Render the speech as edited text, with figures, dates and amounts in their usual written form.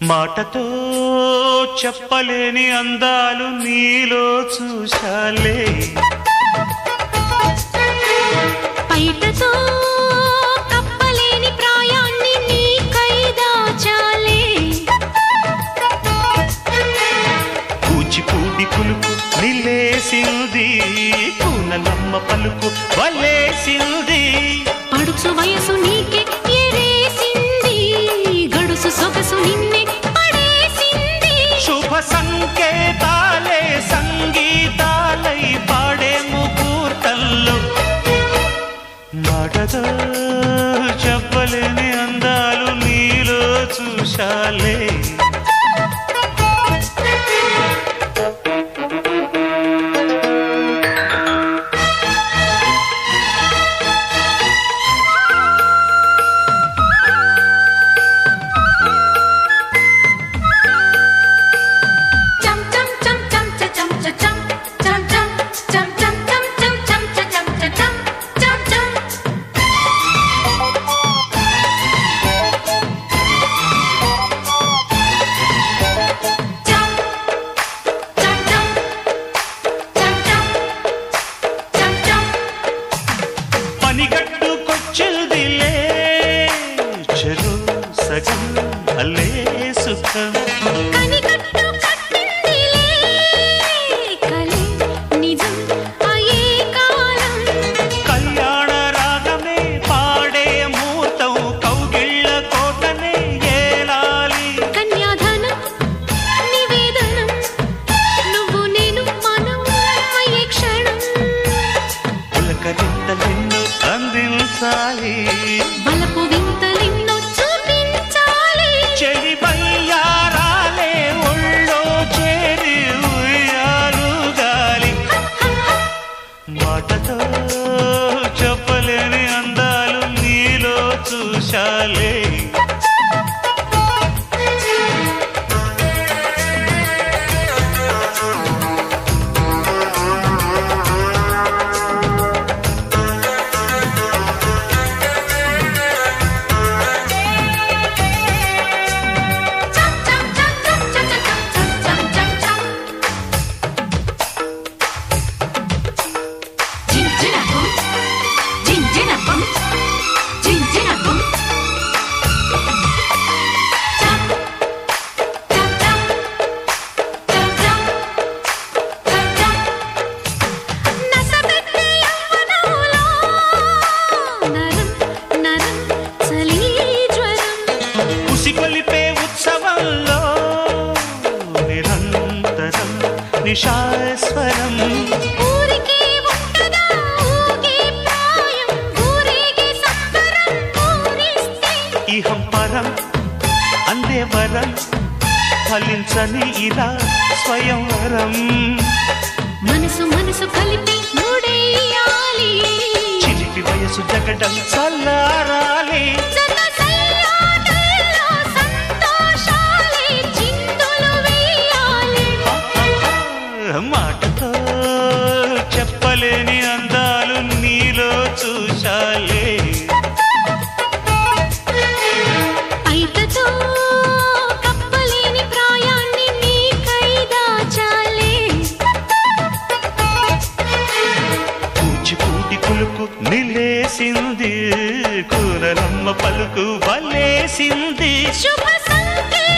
మాటతో చెప్పలేని అందాలు నీలో చూశాలే పైటతో కప్పలేని ప్రాయాన్ని నీకై దాచాలే కూచిపూడి కులుకు నిలేసింది కూనలమ్మ పలుకు వలేసింది పడుచు వయసు నీకే ఎరేసింది గడుసు సొగసు నిన్నే పడేసింది శుభ సంకేతాలే సంగీతాలై పాడే ముహూర్తంలో మాటతో చెప్పలేని అందాలు నీలో చూశాలే పనిగట్టుకొచ్చిందిలే చెరు సగం అల్లే సుఖం కనికట్టు కట్టిందిలే కలే నిజం అయే కాలం కళ్యాణ రాగమే పాడే మూర్తం కౌగిళ్ళ కోటనే ఏలాలి కన్యాదానం నివేదనం నువ్వు నేను మనం అయ్యే క్షణం పులకరింతలెన్నో అందించాలి బలపు వింతలెన్నో చూపించాలి చెలి బయ్యారాలే ఒళ్ళో చేరి ఉయ్యాలుగాలి మాటతో చెప్పలేని అందాలు నీలో చూశాలే ఉసిగొలిపే ఉత్సవంలో నిరంతరం నిశాస్వరం ఊరికే ఉంటదా ఊగే ప్రాయం ఊరేగే సంబరం ఊరిస్తే ఇహం పరం అందే వరం ఫలించని ఇలా స్వయంవరం మనసు మనసు కలిపి మూడేయాలి చిలిపి వయసు జగడం చల్లారాలి జత సయ్యాటల్లో సంతోషాలే చిందులు వేయాలి మాటతో చెప్పలేని అందాలు నీలో చూశాలే పైటతో కప్పలేని ప్రాయాన్ని నీకై దాచాలే కూచిపూడి కులుకు నిలేసింది కూనలమ్మ పలుకు వలేసింది శుభ సంకేతాలే